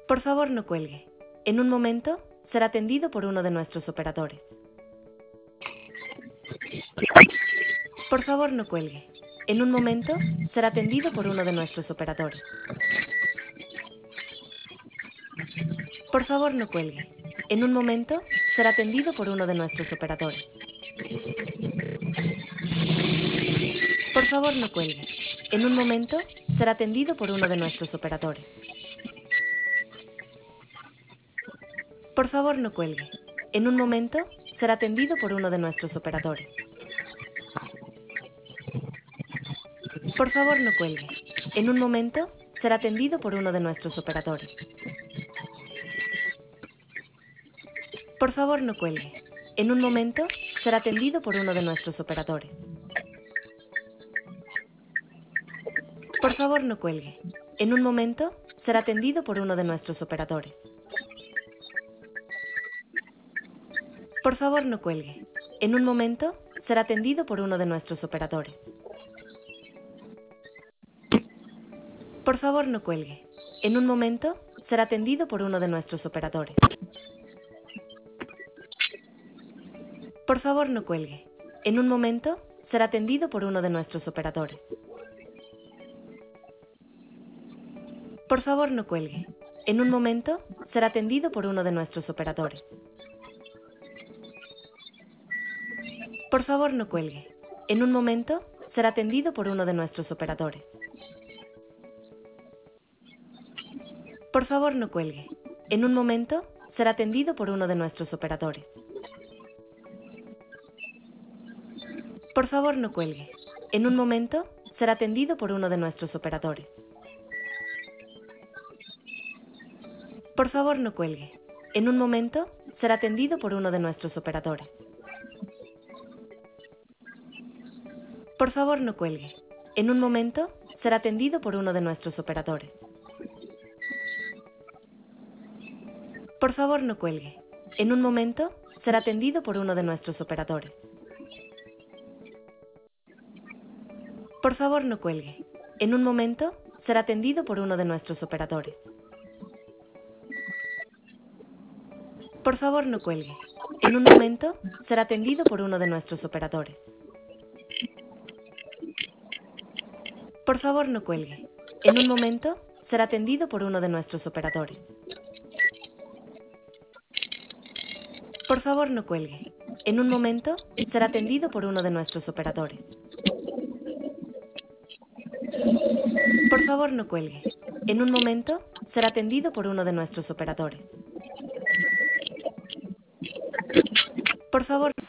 Por favor, no cuelgue. En un momento, será atendido por uno de nuestros operadores. Por favor, no cuelgue. En un momento, será atendido por uno de nuestros operadores. Por favor, no cuelgue. En un momento, será atendido por uno de nuestros operadores. Por favor, no cuelgue. En un momento, será atendido por uno de nuestros operadores. Por favor, no cuelgue. En un momento, será atendido por uno de nuestros operadores. Por favor, no cuelgue. En un momento, será atendido por uno de nuestros operadores. Por favor, no cuelgue. En un momento, será atendido por uno de nuestros operadores. Por favor, no cuelgue. En un momento, será atendido por uno de nuestros operadores. Por favor, no cuelgue. En un momento, será atendido por uno de nuestros operadores. Por favor, no cuelgue. En un momento, será atendido por uno de nuestros operadores. Por favor, no cuelgue. En un momento, será atendido por uno de nuestros operadores. Por favor, no cuelgue. En un momento, será atendido por uno de nuestros operadores. Por favor, no cuelgue. En un momento, será atendido por uno de nuestros operadores. Por favor, no cuelgue. En un momento, será atendido por uno de nuestros operadores. Por favor, no cuelgue. En un momento, será atendido por uno de nuestros operadores. Por favor, no cuelgue. En un momento, será atendido por uno de nuestros operadores. Por favor, no cuelgue. En un momento, será atendido por uno de nuestros operadores. Por favor, no cuelgue. En un momento, será atendido por uno de nuestros operadores. Por favor, no cuelgue. En un momento, será atendido por uno de nuestros operadores. Por favor, no cuelgue. En un momento, será atendido por uno de nuestros operadores. Por favor, no cuelgue. En un momento, será atendido por uno de nuestros operadores. Por favor, no cuelgue. En un momento, será atendido por uno de nuestros operadores. Por favor, no cuelgue. En un momento, será atendido por uno de nuestros operadores. Por favor.